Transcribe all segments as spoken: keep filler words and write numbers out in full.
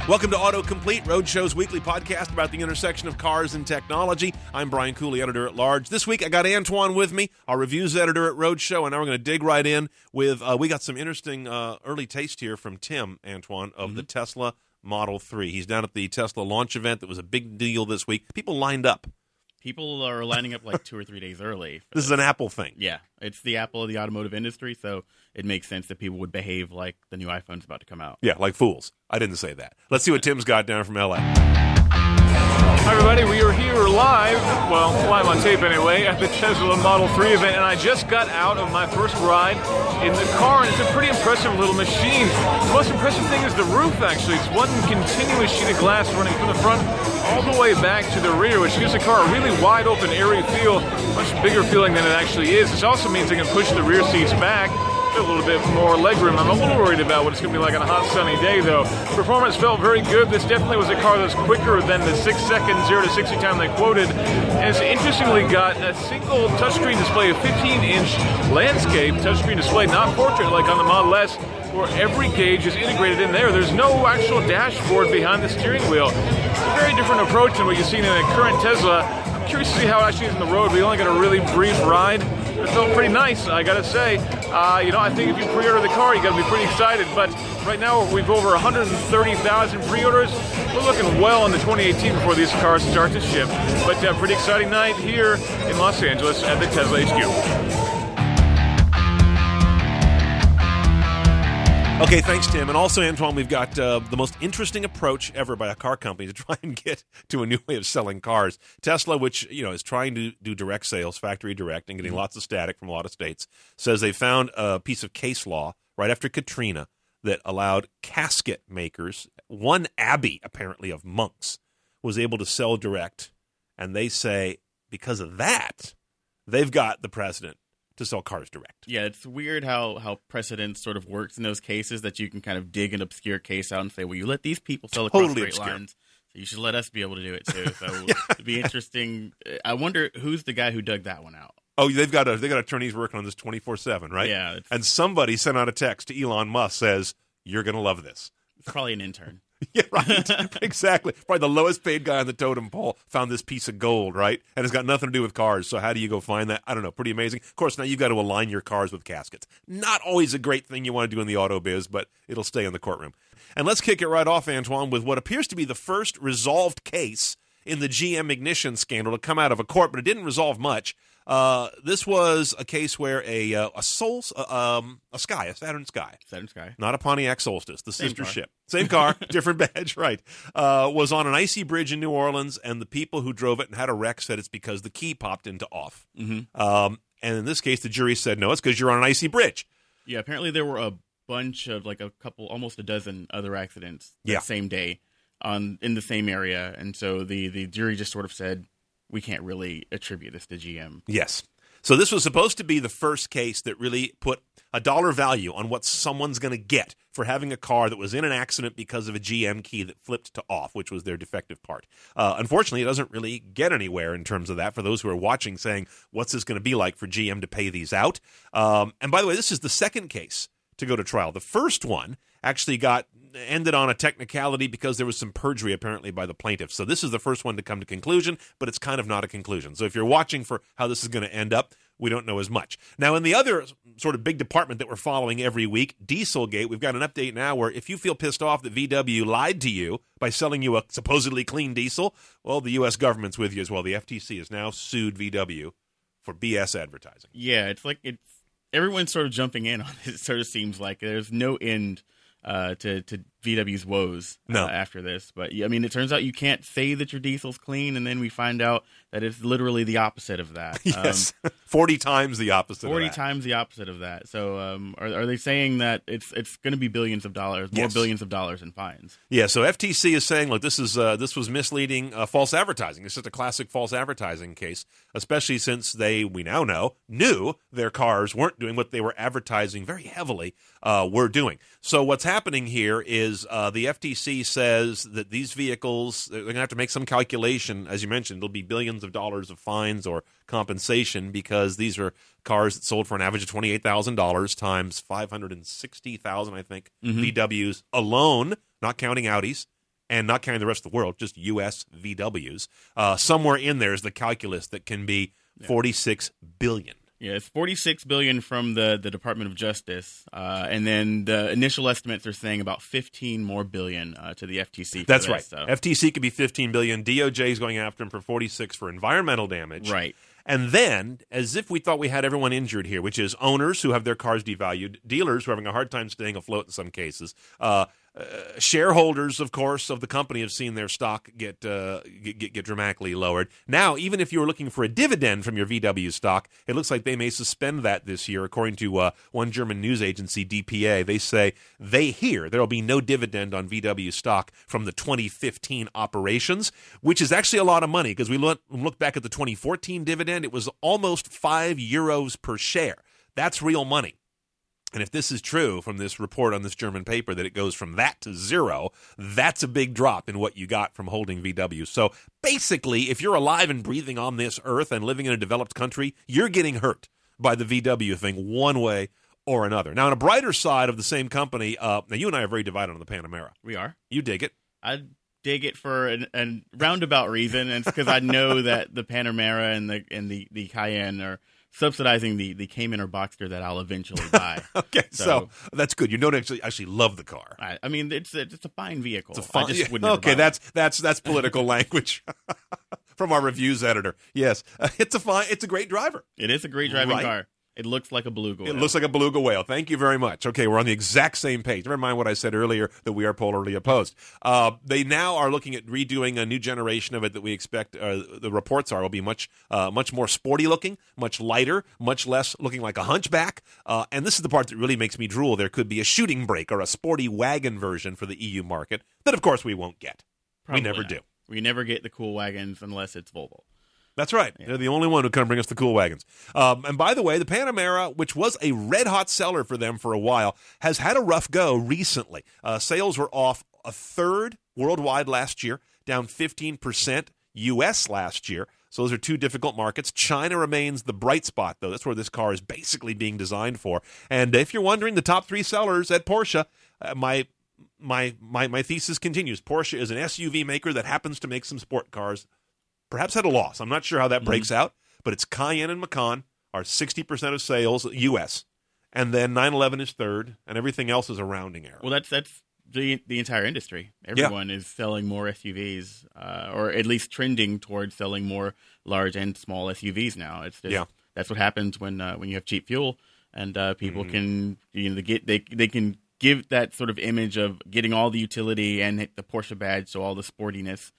Welcome to Autocomplete, Roadshow's weekly podcast about the intersection of cars and technology. I'm Brian Cooley, editor-at-large. This week, I got Antoine with me, our reviews editor at Roadshow, and now we're going to dig right in with, uh, we got some interesting uh, early taste here from Tim, Antoine, of mm-hmm. the Tesla Model three. He's down at the Tesla launch event that was a big deal this week. People lined up. People are lining up like two or three days early. This, this is an Apple thing. Yeah, it's the Apple of the automotive industry, so it makes sense that people would behave like the new iPhone's about to come out. Yeah, like fools. I didn't say that. Let's see what Tim's got down from L A. Hi, everybody. We are here live, well, live on tape anyway, at the Tesla Model three event, and I just got out of my first ride in the car, and it's a pretty impressive little machine. The most impressive thing is the roof, actually. It's one continuous sheet of glass running from the front all the way back to the rear, which gives the car a really wide open, airy feel, much bigger feeling than it actually is. This also means I can push the rear seats back, a little bit more legroom. I'm a little worried about what it's going to be like on a hot, sunny day, though. Performance felt very good. This definitely was a car that's quicker than the six second zero to sixty time they quoted. And it's interestingly got a single touchscreen display, a fifteen inch landscape touchscreen display, not portrait like on the Model S, where every gauge is integrated in there. There's no actual dashboard behind the steering wheel. It's a very different approach than what you've seen in a current Tesla. I'm curious to see how it actually is on the road. We only got a really brief ride. It felt pretty nice, I gotta say. Uh, you know, I think if you pre-order the car, you gotta be pretty excited. But right now, we've over one hundred thirty thousand pre-orders. We're looking well into twenty eighteen before these cars start to ship. But a uh, pretty exciting night here in Los Angeles at the Tesla H Q. Okay, thanks, Tim. And also, Antoine, we've got uh, the most interesting approach ever by a car company to try and get to a new way of selling cars. Tesla, which, you know, is trying to do direct sales, factory direct, and getting lots of static from a lot of states, says they found a piece of case law right after Katrina that allowed casket makers, one abbey, apparently, of monks, was able to sell direct. And they say, because of that, they've got the precedent to sell cars direct. Yeah, it's weird how, how precedent sort of works in those cases, that you can kind of dig an obscure case out and say, well, you let these people sell across totally straight obscure. lines, so you should let us be able to do it too. So yeah. It'd be interesting. I wonder who's the guy who dug that one out. Oh, they've got a, they got attorneys working on this twenty-four seven, right? Yeah. It's, and somebody sent out a text to Elon Musk, says, you're going to love this. It's probably an intern. Yeah, right. Exactly. Probably the lowest paid guy on the totem pole found this piece of gold, right? And it's got nothing to do with cars. So how do you go find that? I don't know. Pretty amazing. Of course, now you've got to align your cars with caskets. Not always a great thing you want to do in the auto biz, but it'll stay in the courtroom. And let's kick it right off, Antoine, with what appears to be the first resolved case in the G M ignition scandal to come out of a court, but it didn't resolve much. Uh, this was a case where a uh, a Sol, uh, um, a Sky, a Saturn Sky, Saturn Sky, not a Pontiac Solstice, the Same sister car. ship, same car, different badge, right? Uh, was on an icy bridge in New Orleans, and the people who drove it and had a wreck said it's because the key popped into off. Mm-hmm. Um, and in this case, the jury said no, it's because you're on an icy bridge. Yeah, apparently there were a bunch of like a couple, almost a dozen other accidents that Yeah. same day on in the same area, and so the the jury just sort of said we can't really attribute this to G M. Yes. So this was supposed to be the first case that really put a dollar value on what someone's going to get for having a car that was in an accident because of a G M key that flipped to off, which was their defective part. Uh, unfortunately, it doesn't really get anywhere in terms of that for those who are watching saying, what's this going to be like for G M to pay these out? Um, and by the way, this is the second case to go to trial. The first one actually got ended on a technicality because there was some perjury apparently by the plaintiff. So this is the first one to come to conclusion, but it's kind of not a conclusion. So if you're watching for how this is going to end up, we don't know as much. Now, in the other sort of big department that we're following every week, Dieselgate, we've got an update now where if you feel pissed off that V W lied to you by selling you a supposedly clean diesel, well, the U S government's with you as well. The F T C has now sued V W for B S advertising. Yeah, it's like it's everyone's sort of jumping in on it. It sort of seems like there's no end uh, to, to V W's woes uh, no. after this. But, I mean, it turns out you can't say that your diesel's clean, and then we find out that it's literally the opposite of that. Yes, um, forty times the opposite forty of that. times the opposite of that. So um, are, are they saying that it's it's going to be billions of dollars, more Yes. billions of dollars in fines? Yeah, so F T C is saying, look, this is uh, this was misleading uh, false advertising. It's just a classic false advertising case, especially since they, we now know, knew their cars weren't doing what they were advertising very heavily uh, were doing. So what's happening here is uh, the F T C says that these vehicles, they're going to have to make some calculation. As you mentioned, there'll be billions of dollars of fines or compensation because these are cars that sold for an average of twenty-eight thousand dollars times five hundred sixty thousand dollars, I think, mm-hmm. V Ws alone, not counting Audis, and not counting the rest of the world, just U S V Ws, uh, somewhere in there is the calculus that can be forty-six billion dollars. Yeah, it's forty-six billion dollars from the, the Department of Justice, uh, and then the initial estimates are saying about fifteen more billion uh, to the F T C. For That's this, right. So. F T C could be fifteen billion dollars. D O J is going after him for forty-six for environmental damage. Right. And then, as if we thought we had everyone injured here, which is owners who have their cars devalued, dealers who are having a hard time staying afloat in some cases, uh, uh, shareholders, of course, of the company have seen their stock get, uh, get, get get dramatically lowered. Now, even if you were looking for a dividend from your V W stock, it looks like they may suspend that this year, according to uh, one German news agency, D P A. They say they hear there will be no dividend on V W stock from the twenty fifteen operations, which is actually a lot of money because we look, look back at the twenty fourteen dividend. It was almost five euros per share. That's real money. And if this is true from this report on this German paper that it goes from that to zero, that's a big drop in what you got from holding V W. So basically, if you're alive and breathing on this earth and living in a developed country, you're getting hurt by the V W thing one way or another. Now, on a brighter side of the same company, uh, now you and I are very divided on the Panamera. We are. You dig it. I dig it for an, a roundabout reason, and it's because I know that the Panamera and the and the, the Cayenne are subsidizing the, the Cayman or Boxster that I'll eventually buy. Okay, so, so that's good. You don't actually actually love the car. I, I mean, it's a, it's a fine vehicle. It's a fine, I just yeah, would never okay, buy that's that's that's political language from our reviews editor. Yes, uh, it's a fine. It's a great driver. It is a great driving right? car. It looks like a beluga whale. It looks like a beluga whale. Thank you very much. Okay, we're on the exact same page. Never mind what I said earlier that we are polarly opposed. Uh, they now are looking at redoing a new generation of it that we expect, uh, the reports are, will be much uh, much more sporty looking, much lighter, much less looking like a hunchback. Uh, and this is the part that really makes me drool. There could be a shooting brake or a sporty wagon version for the E U market that, of course, we won't get. Probably we never not. do. We never get the cool wagons unless it's Volvo. That's right. Yeah. They're the only one who can bring us the cool wagons. Um, and by the way, the Panamera, which was a red-hot seller for them for a while, has had a rough go recently. Uh, sales were off a third worldwide last year, down fifteen percent U S last year. So those are two difficult markets. China remains the bright spot, though. That's where this car is basically being designed for. And if you're wondering, the top three sellers at Porsche, uh, my... My, my my thesis continues. Porsche is an S U V maker that happens to make some sport cars, perhaps at a loss. I'm not sure how that breaks mm-hmm. out, but it's Cayenne and Macan are sixty percent of sales U S, and then nine eleven is third, and everything else is a rounding error. Well, that's that's the the entire industry. Everyone yeah. is selling more S U Vs, uh, or at least trending towards selling more large and small S U Vs now. It's just, yeah. that's what happens when uh, when you have cheap fuel, and uh, people mm-hmm. can you know they get they they can. give that sort of image of getting all the utility and the Porsche badge, so all the sportiness.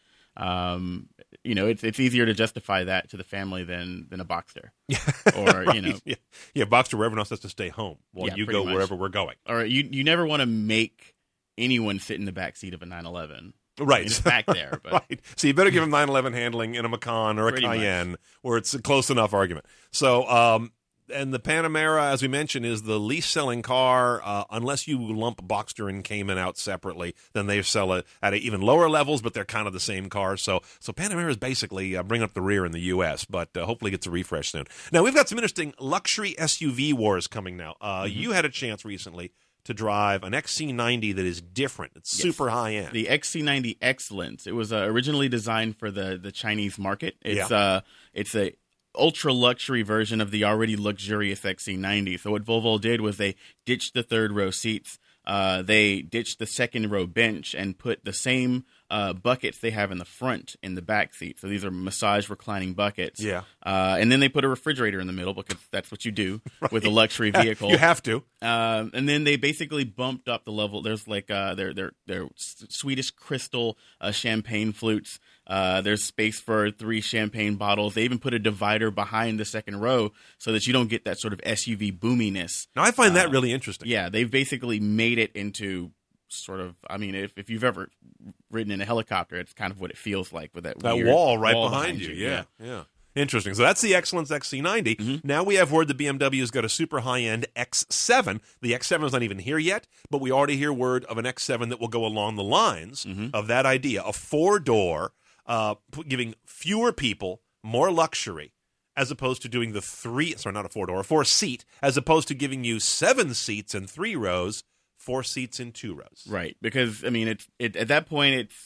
Um, you know, it's it's easier to justify that to the family than than a Boxster. Or right. you know, yeah. yeah, Boxster where everyone else has to stay home while yeah, you go much. wherever we're going. Or you you never want to make anyone sit in the back seat of a nine eleven. Right, it's back there. But. Right. So you better give them nine eleven handling in a Macan or a Pretty Cayenne, much. where it's a close enough argument. So. Um, And the Panamera, as we mentioned, is the least selling car. Uh, unless you lump Boxster and Cayman out separately, then they sell it at even lower levels, but they're kind of the same car. So so Panamera is basically uh, bringing up the rear in the U S, but uh, hopefully gets a refresh soon. Now, we've got some interesting luxury S U V wars coming now. Uh, mm-hmm. You had a chance recently to drive an X C ninety that is different. It's yes. super high-end. The X C ninety Excellence. It was uh, originally designed for the, the Chinese market. It's yeah. uh, it's a ultra luxury version of the already luxurious X C ninety. So what Volvo did was they ditched the third row seats. Uh, they ditched the second row bench and put the same uh, buckets they have in the front in the back seat. So these are massage reclining buckets. Yeah. Uh, and then they put a refrigerator in the middle because that's what you do right. with a luxury vehicle. You have to. Um, and then they basically bumped up the level. There's like uh, their their their Swedish crystal uh, champagne flutes. Uh, there's space for three champagne bottles. They even put a divider behind the second row so that you don't get that sort of S U V boominess. Now, I find that uh, really interesting. Yeah, they've basically made it into sort of, I mean, if, if you've ever ridden in a helicopter, it's kind of what it feels like with that, that weird wall right wall behind, behind you. you. Yeah, yeah, yeah. Interesting. So that's the Excellence X C ninety. Mm-hmm. Now we have word that B M W's got a super high-end X seven. The X seven is not even here yet, but we already hear word of an X seven that will go along the lines mm-hmm. of that idea. A four-door, uh, giving fewer people more luxury, as opposed to doing the three, sorry, not a four-door, a four-seat, as opposed to giving you seven seats and three rows, four seats in two rows. Right, because, I mean, it's it, at that point, it's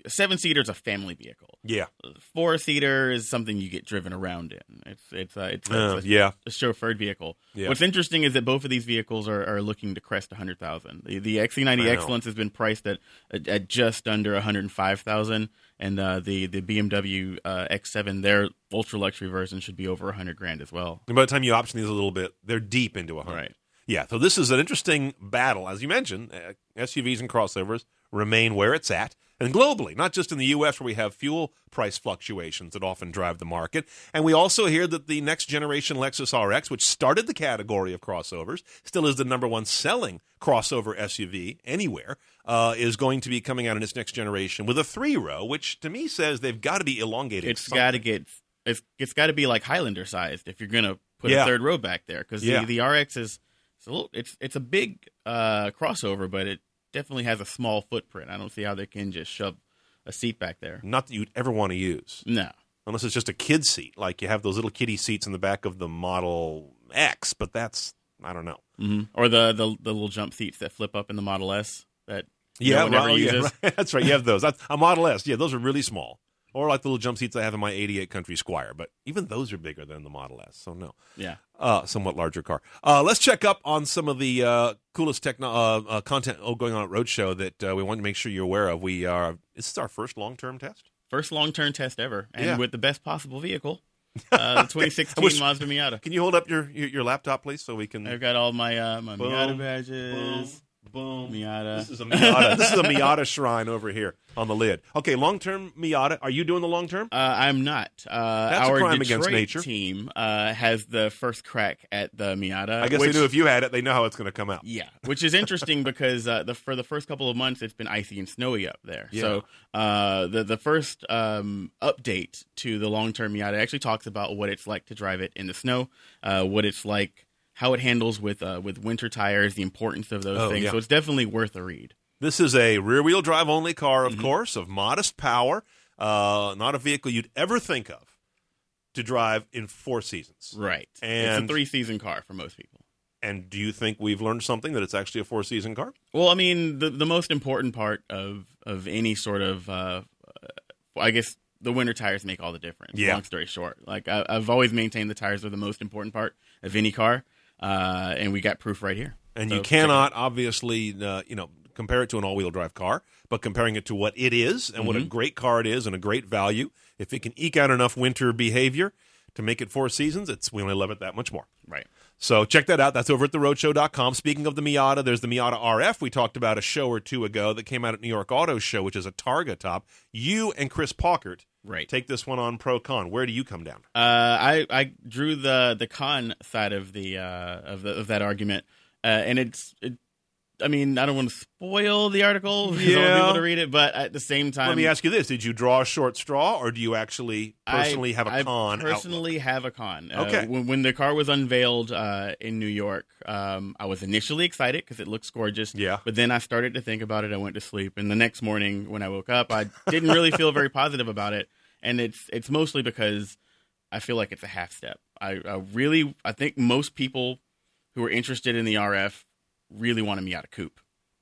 a seven seater is a family vehicle. Yeah. Four seater is something you get driven around in. It's it's uh, it's, Uh, it's a, yeah. a chauffeured vehicle. Yeah. What's interesting is that both of these vehicles are, are looking to crest one hundred thousand. The, the X C ninety Wow. Excellence has been priced at at, at just under one hundred five thousand, and uh, the the B M W uh, X seven, their ultra luxury version, should be over one hundred grand as well. And by the time you option these a little bit, they're deep into a hundred. Right. Yeah, so this is an interesting battle. As you mentioned, uh, S U Vs and crossovers remain where it's at. And globally, not just in the U S where we have fuel price fluctuations that often drive the market. And we also hear that the next generation Lexus R X, which started the category of crossovers, still is the number one selling crossover S U V anywhere, uh, is going to be coming out in its next generation with a three-row, which to me says they've got to be elongated. It's got to get it's it's got to be like Highlander sized if you're going to put Yeah. a third row back there, because Yeah. the, the R X is it's a little, it's it's a big uh, crossover, but it definitely has a small footprint. I don't see how they can just shove a seat back there. Not that you'd ever want to use. No. Unless it's just a kid seat, like you have those little kiddie seats in the back of the Model X, but that's, I don't know. Mm-hmm. Or the, the the little jump seats that flip up in the Model S that Yeah, no one ever well, yeah, uses. right. That's right. You have those. That's a Model S. Yeah, those are really small. Or like the little jump seats I have in my eighty-eight Country Squire, but even those are bigger than the Model S, so no. Yeah. Uh, somewhat larger car. Uh, let's check up on some of the uh, coolest techno- uh, uh, content oh, going on at Roadshow that uh, we want to make sure you're aware of. We are. This is our first long-term test. First long-term test ever, and Yeah. with the best possible vehicle, uh, the twenty sixteen wish- Mazda Miata. Can you hold up your your, your laptop, please, so we can? I've got all my uh, my Boom, Miata badges. boom, boom. Miata. This is a Miata. This is a Miata shrine over here on the lid. Okay, long-term Miata. Are you doing the long-term? Uh, I'm not. Uh, That's a our crime Detroit against nature. team uh, has the first crack at the Miata. I guess which, they knew if you had it, they know how it's going to come out. Yeah, which is interesting because uh, the for the first couple of months it's been icy and snowy up there. Yeah. So uh, the the first um, update to the long term Miata actually talks about what it's like to drive it in the snow, uh, what it's like, how it handles with uh, with winter tires, the importance of those Oh, things. yeah. So it's definitely worth a read. This is a rear-wheel drive only car, of Mhm. course, of modest power. Uh, not a vehicle you'd ever think of to drive in four seasons. Right. it's And- a three season car for most people. And do you think we've learned something that it's actually a four-season car? Well, I mean, the the most important part of of any sort of, uh, uh, I guess, the winter tires make all the difference. Yeah. Long story short, like I, I've always maintained the tires are the most important part of any car, uh, and we got proof right here. And So you check it out. cannot obviously, uh, you know, compare it to an all-wheel drive car, but comparing it to what it is and what a Mhm. great car it is and a great value, if it can eke out enough winter behavior to make it four seasons, it's we only love it that much more. Right. So check that out. That's over at the roadshow dot com. Speaking of the Miata, there's the Miata R F we talked about a show or two ago that came out at New York Auto Show, which is a Targa top. You and Chris Pockert Right. take this one on pro-con. Where do you come down? Uh, I I drew the the con side of the uh, of the of that argument, uh, and it's it, I mean, I don't want to spoil the article because I Yeah. want people to read it, but at the same time, Let me ask you this. Did you draw a short straw, or do you actually personally I, have a I con personally have a con. Uh, Okay. When, when the car was unveiled uh, in New York, um, I was initially excited because it looks gorgeous. Yeah. But then I started to think about it. I went to sleep, and the next morning when I woke up, I didn't really feel very positive about it. And it's it's mostly because I feel like it's a half step. I, I really I think most people who are interested in the R F really want a Miata coupe.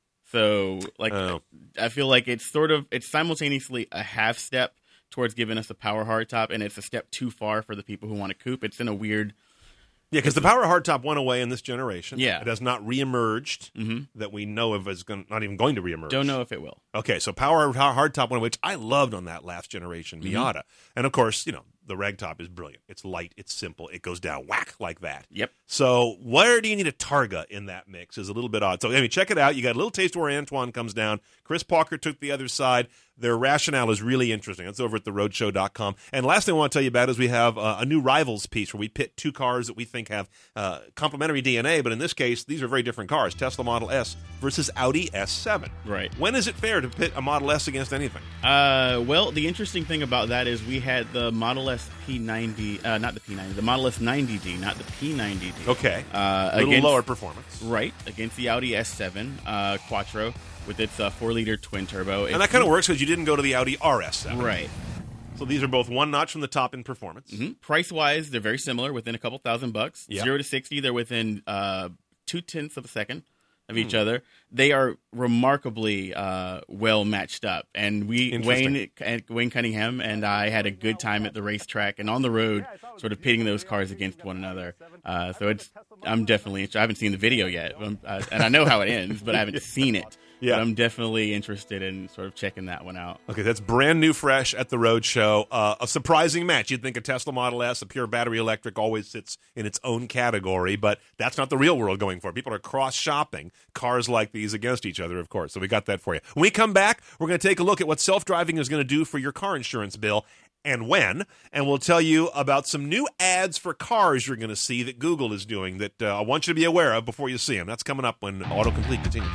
So like Oh. I feel like it's sort of it's simultaneously a half step towards giving us a power hardtop, and it's a step too far for the people who want a coupe. It's in a weird Yeah, because the power hardtop went away in this generation. Yeah. It has not reemerged Mhm. that we know of as gon- not even going to reemerge. Don't know if it will. Okay, so power hardtop one, which I loved on that last generation Mm-hmm. Miata. And of course, you know, the ragtop is brilliant. It's light, it's simple, it goes down whack like that. Yep. So where do you need a Targa in that mix is a little bit odd. So I mean, check it out. You got a little taste where Antoine comes down. Chris Parker took the other side. Their rationale is really interesting. It's over at the roadshow dot com. And last thing I want to tell you about is we have uh, a new rivals piece where we pit two cars that we think have uh, complementary D N A, but in this case, these are very different cars. Tesla Model S versus Audi S seven. Right. When is it fair to pit a Model S against anything? Uh, well, the interesting thing about that is we had the Model S P ninety, uh, not the P ninety, the Model S ninety D, not the P ninety D. Okay. Uh, a little against, lower performance. Right, against the Audi S seven uh, Quattro with its uh, four liter twin turbo. And that kind of works because you didn't go to the Audi R S seven. Right. So these are both one notch from the top in performance. Mm-hmm. Price wise, they're very similar, within a couple thousand bucks. Yeah. Zero to sixty, they're within uh, two tenths of a second. of each other, they are remarkably uh, well matched up. And we, Wayne, Wayne Cunningham and I had a good time at the racetrack and on the road, sort of pitting those cars against one another. Uh, so it's, I'm definitely, I haven't seen the video yet, uh, and I know how it ends, but I haven't seen it. Yeah. But I'm definitely interested in sort of checking that one out. Okay, that's brand new, fresh at the Road Show. Uh, a surprising match. You'd think a Tesla Model S, a pure battery electric, always sits in its own category, but that's not the real world going for. People are cross-shopping cars like these against each other, of course. So we got that for you. When we come back, we're going to take a look at what self-driving is going to do for your car insurance bill and when, and we'll tell you about some new ads for cars you're going to see that Google is doing that uh, I want you to be aware of before you see them. That's coming up when Autocomplete continues.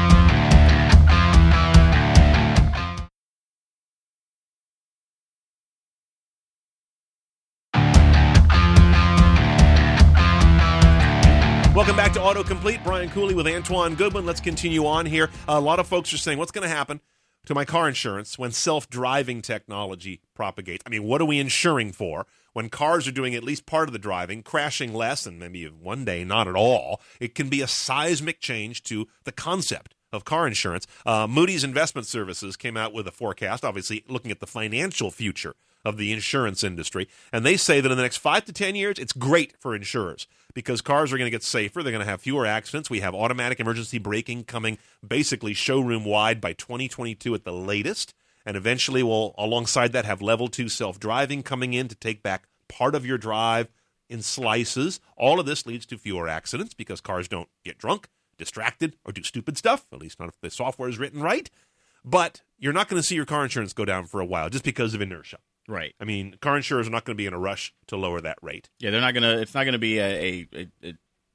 Welcome back to Autocomplete. Brian Cooley with Antoine Goodwin. Let's continue on here. A lot of folks are saying, what's going to happen to my car insurance when self-driving technology propagates? I mean, what are we insuring for when cars are doing at least part of the driving, crashing less, and maybe one day not at all? It can be a seismic change to the concept of car insurance. Uh, Moody's Investment Services came out with a forecast, obviously looking at the financial future of the insurance industry, and they say that in the next five to ten years, it's great for insurers because cars are going to get safer. They're going to have fewer accidents. We have automatic emergency braking coming basically showroom-wide by twenty twenty-two at the latest, and eventually we'll, alongside that, have level two self-driving coming in to take back part of your drive in slices. All of this leads to fewer accidents because cars don't get drunk, distracted, or do stupid stuff, at least not if the software is written right. But you're not going to see your car insurance go down for a while just because of inertia. Right. I mean, car insurers are not going to be in a rush to lower that rate. Yeah, they're not going to. It's not going to be a a, a,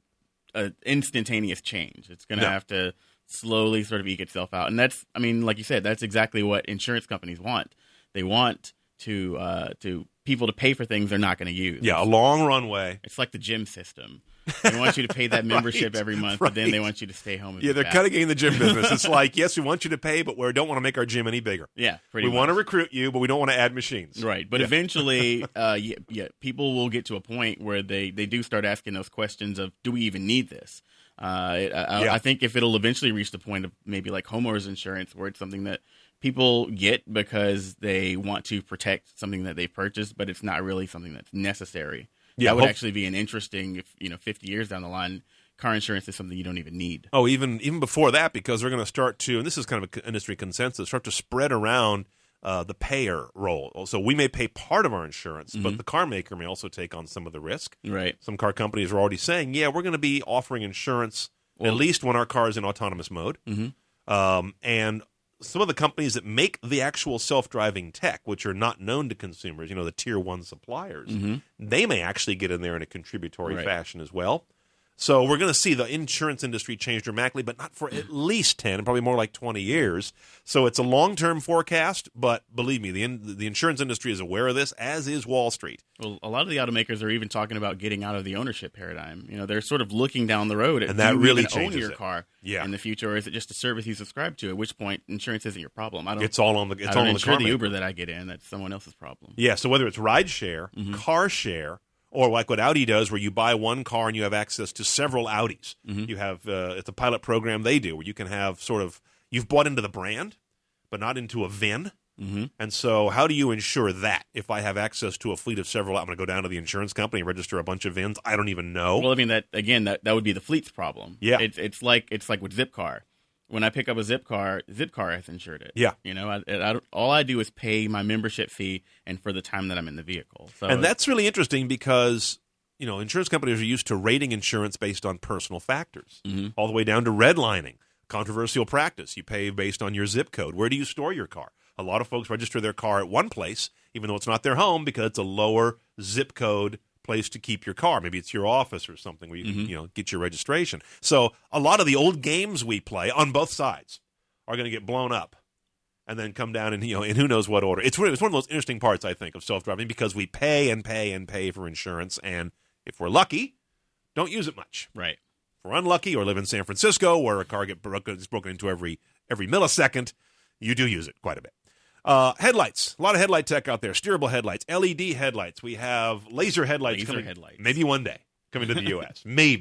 a instantaneous change. It's going to no. have to slowly sort of eke itself out, and that's. I mean, like you said, that's exactly what insurance companies want. They want to uh, to people to pay for things they're not going to use. Yeah, a long runway. It's like the gym system. They want you to pay that membership right, every month, right. but then they want you to stay home. And yeah, they're fat. cutting in the gym business. It's like, yes, we want you to pay, but we don't want to make our gym any bigger. Yeah, pretty We much. want to recruit you, but we don't want to add machines. Right, but yeah. eventually, uh, yeah, yeah, people will get to a point where they, they do start asking those questions of, do we even need this? Uh, it, I, yeah. I think if it'll eventually reach the point of maybe like homeowners insurance, where it's something that people get because they want to protect something that they purchased, but it's not really something that's necessary. Yeah, that would hope- actually be an interesting, if, you know, fifty years down the line, car insurance is something you don't even need. Oh, even even before that, because they're going to start to, and this is kind of an industry consensus, start to spread around uh, the payer role. So we may pay part of our insurance, mm-hmm. but the car maker may also take on some of the risk. Right. Some car companies are already saying, yeah, we're going to be offering insurance well, at least when our car is in autonomous mode. Mm-hmm. Um, and some of the companies that make the actual self-driving tech, which are not known to consumers, you know, the tier one suppliers, mm-hmm. they may actually get in there in a contributory right. fashion as well. So we're going to see the insurance industry change dramatically, but not for at least ten, and probably more like twenty years. So it's a long-term forecast, but believe me, the in, the insurance industry is aware of this, as is Wall Street. Well, a lot of the automakers are even talking about getting out of the ownership paradigm. You know, they're sort of looking down the road at, and that do you really even changes own your it. car yeah. in the future, or is it just a service you subscribe to? At which point, insurance isn't your problem. I don't. It's all on the. It's I don't all on the insure car the maker. Uber that I get in. That's someone else's problem. Yeah. So whether it's ride share, mm-hmm. car share, or like what Audi does, where you buy one car and you have access to several Audis. Mm-hmm. You have uh, it's a pilot program they do where you can have sort of you've bought into the brand, but not into a V I N. Mm-hmm. And so, how do you ensure that if I have access to a fleet of several? I'm going to go down to the insurance company and register a bunch of V I Ns. I don't even know. Well, I mean that again. That, that would be the fleet's problem. Yeah, it's it's like it's like with Zipcar. When I pick up a Zipcar, Zipcar has insured it. Yeah. You know, I, I, all I do is pay my membership fee and for the time that I'm in the vehicle. So and that's really interesting because, you know, insurance companies are used to rating insurance based on personal factors, mm-hmm. all the way down to redlining, controversial practice. You pay based on your zip code. Where do you store your car? A lot of folks register their car at one place, even though it's not their home, because it's a lower zip code place to keep your car. Maybe it's your office or something where you mm-hmm. can, you know, get your registration. So a lot of the old games we play on both sides are going to get blown up and then come down in, you know, in who knows what order. It's, it's one of those interesting parts, I think, of self-driving because we pay and pay and pay for insurance, and if we're lucky, don't use it much. Right. If we're unlucky or live in San Francisco where a car get broken, is broken into every every millisecond, you do use it quite a bit. Uh, headlights. A lot of headlight tech out there. Steerable headlights, L E D headlights. We have laser headlights laser coming. Headlights. Maybe one day coming to the U S Maybe.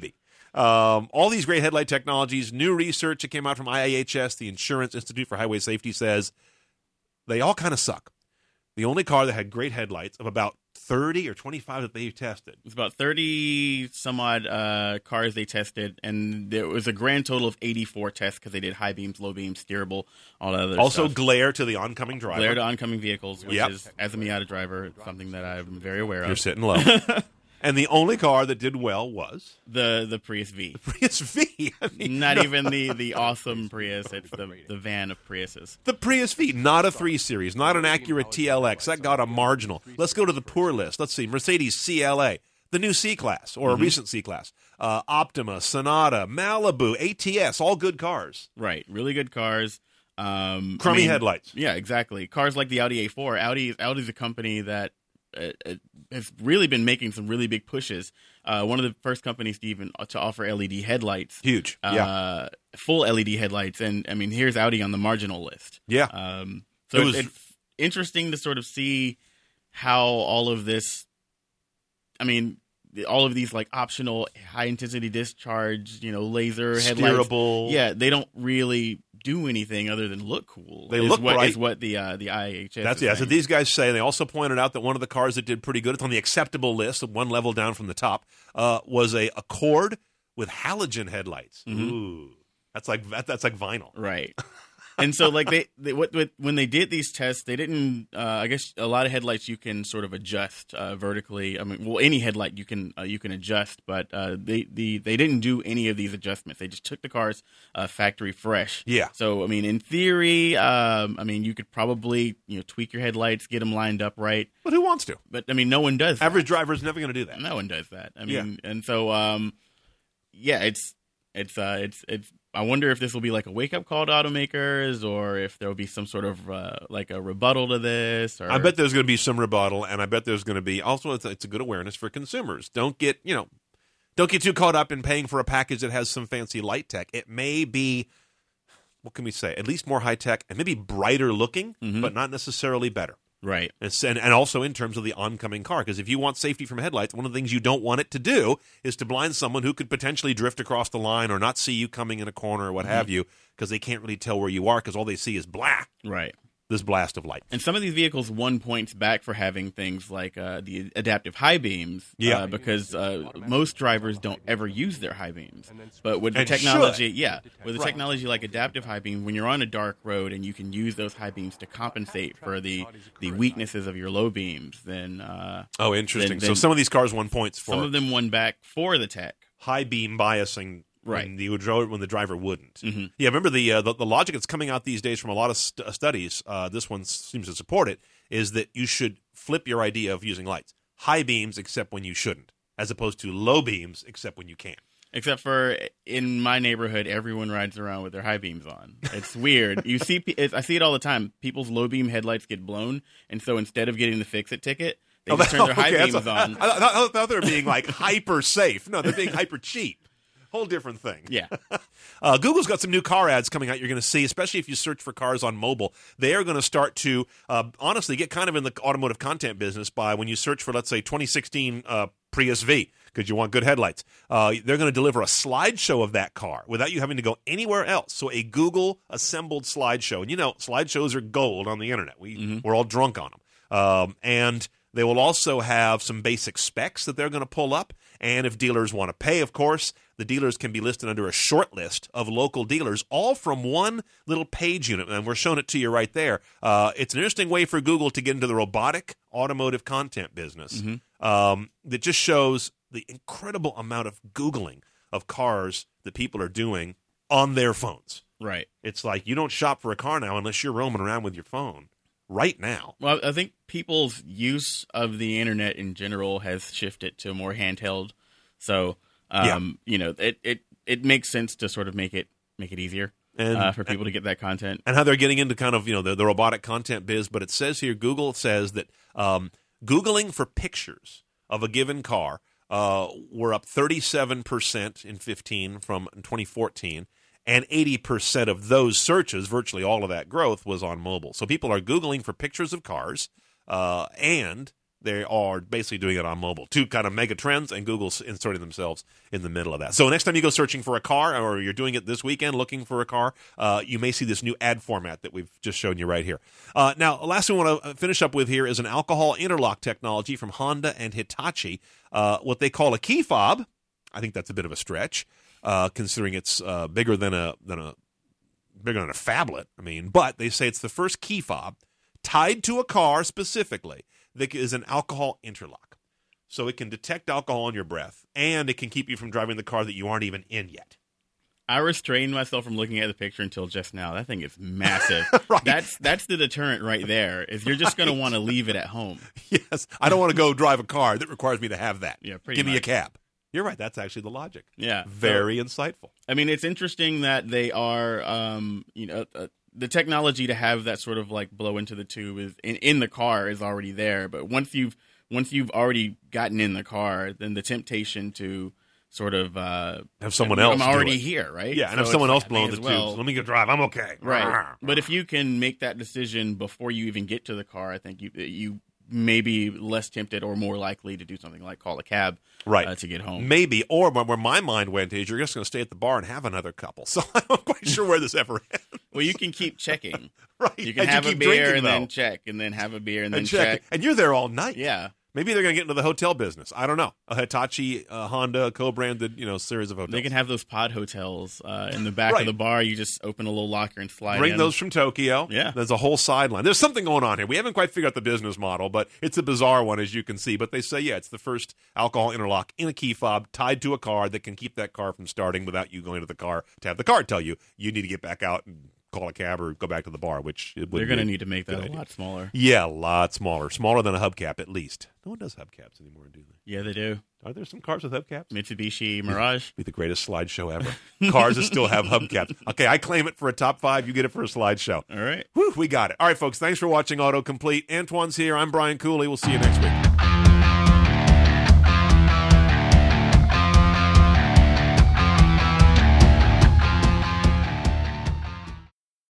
Um, all these great headlight technologies, new research that came out from I I H S, the Insurance Institute for Highway Safety, says they all kind of suck. The only car that had great headlights of about thirty or twenty-five that they tested. It's about thirty some odd uh, cars they tested, and there was a grand total of eighty-four tests because they did high beams, low beams, steerable, all that other Also stuff. glare to the oncoming driver. Glare to oncoming vehicles, which Yep. is, as a Miata driver, something that I'm very aware of. You're sitting low. And the only car that did well was The the Prius V. Prius V. I mean, Not no. even the, the awesome Prius. It's the, the van of Priuses. The Prius V, not a three series, not an Acura T L X. That got a marginal. Let's go to the poor list. Let's see. Mercedes C L A, the new C-Class, or Mm-hmm. a recent C-Class. Uh, Optima, Sonata, Malibu, A T S, all good cars. Right. Really good cars. Um, I Crummy mean, headlights. Yeah, exactly. Cars like the Audi A four. Audi Audi's a company that uh, uh, has really been making some really big pushes. Uh, one of the first companies to even to offer L E D headlights. Huge. Uh, Yeah. Full L E D headlights. And, I mean, here's Audi on the marginal list. Yeah. Um, so It it was- it's interesting to sort of see how all of this, I mean, all of these like optional high intensity discharge, you know, laser headlights. Steerable. Yeah, they don't really do anything other than look cool. They is look what, bright. Is what the uh, the I H S That's is yeah. So saying. these guys say they also pointed out that one of the cars that did pretty good, it's on the acceptable list, one level down from the top, uh, was a Accord with halogen headlights. Mm-hmm. Ooh, that's like that, that's like vinyl. Right. And so, like they, they what, what, when they did these tests, they didn't. Uh, I guess a lot of headlights you can sort of adjust uh, vertically. I mean, well, any headlight you can uh, you can adjust, but uh, they the they didn't do any of these adjustments. They just took the cars uh, factory fresh. Yeah. So I mean, in theory, um, I mean, you could probably you know tweak your headlights, get them lined up right. But who wants to? But I mean, no one does. that. Average driver is never going to do that. No one does that. I Yeah. mean, and so, um, yeah, it's it's uh, it's it's. I wonder if this will be like a wake up call to automakers, or if there will be some sort of uh, like a rebuttal to this. Or I bet there's going to be some rebuttal, and I bet there's going to be also it's a, it's a good awareness for consumers. Don't get you know, don't get too caught up in paying for a package that has some fancy light tech. It may be, what can we say, at least more high tech and maybe brighter looking, but not necessarily better. right. It's, and, and also in terms of the oncoming car, because if you want safety from headlights, one of the things you don't want it to do is to blind someone who could potentially drift across the line or not see you coming in a corner or what have you, because they can't really tell where you are because all they see is blah, Right. this blast of light. And some of these vehicles won points back for having things like uh, the adaptive high beams, Yeah. uh, because uh, most drivers don't ever use their high beams. But with the And technology, should. yeah, with the Right. technology like adaptive high beam, when you're on a dark road and you can use those high beams to compensate for the, the weaknesses of your low beams, then uh, Oh, interesting. Then- so then- some of these cars won points for some of them won back for the tech. high beam biasing Right. when the, dro- when the driver wouldn't. Mm-hmm. Yeah, remember the, uh, the the logic that's coming out these days from a lot of st- studies, uh, this one seems to support it, is that you should flip your idea of using lights. High beams except when you shouldn't, as opposed to low beams except when you can. Except for in my neighborhood, everyone rides around with their high beams on. It's weird. You see, pe- it's, I see it all the time. People's low beam headlights get blown, and so instead of getting the fix-it ticket, they just turn their high Okay, that's beams a- on. I, I, I thought they were being like hyper safe. No, they're being hyper cheap. Whole different thing. Yeah. Uh, Google's got some new car ads coming out you're going to see, especially if you search for cars on mobile. They are going to start to, uh, honestly, get kind of in the automotive content business by when you search for, let's say, twenty sixteen uh, Prius V, because you want good headlights. Uh, they're going to deliver a slideshow of that car without you having to go anywhere else. So a Google-assembled slideshow. And, you know, slideshows are gold on the internet. We, Mm-hmm. We're all drunk on them. Um, and they will also have some basic specs that they're going to pull up. And if dealers want to pay, of course, the dealers can be listed under a short list of local dealers, all from one little page unit. And we're showing it to you right there. Uh, it's an interesting way for Google to get into the robotic automotive content business um, that just shows the incredible amount of Googling of cars that people are doing on their phones. Right. It's like you don't shop for a car now unless you're roaming around with your phone right now. Well, I think people's use of the internet in general has shifted to more handheld. So, um, you know, it, it, it makes sense to sort of make it make it easier And- uh, for people to get that content. And how they're getting into kind of, you know, the, the robotic content biz. But it says here, Google says that um, Googling for pictures of a given car uh, were up thirty-seven percent in fifteen from twenty fourteen. And eighty percent of those searches, virtually all of that growth, was on mobile. So people are Googling for pictures of cars, uh, and They are basically doing it on mobile. Two kind of mega trends, and Google's inserting themselves in the middle of that. So next time you go searching for a car, or you're doing it this weekend looking for a car, uh, you may see this new ad format that we've just shown you right here. Uh, now, last thing we want to finish up with here is an alcohol interlock technology from Honda and Hitachi, uh, what they call a key fob. I think that's a bit of a stretch, uh, considering it's uh, bigger than a than a bigger than a phablet. I mean, but they say it's the first key fob tied to a car specifically that is an alcohol interlock. So it can detect alcohol in your breath, and it can keep you from driving the car that you aren't even in yet. I restrained myself from looking at the picture until just now. That thing is massive. Right. That's that's the deterrent right there. Is you're just going to want to leave it at home. Yes, I don't want to go drive a car that requires me to have that. Yeah, pretty Give me a much. cab. You're right. That's actually the logic. Yeah, Very so, insightful. I mean, it's interesting that they are, um, you know, uh, the technology to have that sort of like blow into the tube is in, in the car is already there. But once you've once you've already gotten in the car, then the temptation to sort of uh, Have someone I'm else do already it. here, right? Yeah, and So if someone it's else like, I may blowing the as well- tubes, let me go drive. I'm okay. Right. But if you can make that decision before you even get to the car, I think you you may be less tempted or more likely to do something like call a cab Right. uh, to get home. Maybe, or where my mind went is you're just going to stay at the bar and have another couple. So I'm not quite sure where this ever ends. Well, you can keep checking. Right. You can And have you a keep beer drinking, and then though. check, and then have a beer and, And then check. check. And you're there all night. Yeah. Maybe they're going to get into the hotel business. I don't know. A Hitachi, uh, Honda, co-branded, you know, series of hotels. They can have those pod hotels uh, in the back Right. of the bar. You just open a little locker and slide Bring in. those from Tokyo. Yeah. There's a whole sideline. There's something going on here. We haven't quite figured out the business model, but it's a bizarre one, as you can see. But they say, yeah, it's the first alcohol interlock in a key fob tied to a car that can keep that car from starting without you going to the car to have the car tell you you need to get back out and call a cab or go back to the bar, which it would They're going to be need to make that good a idea. lot smaller. Yeah, a lot smaller. Smaller than a hubcap, at least. No one does hubcaps anymore, do they? Yeah, they do. Are there some cars with hubcaps? Mitsubishi Mirage. Be the greatest slideshow ever. Cars that still have hubcaps. Okay, I claim it for a top five. You get it for a slideshow. All right. Whew, we got it. All right, folks. Thanks for watching Autocomplete. Antoine's here. I'm Brian Cooley. We'll see you next week.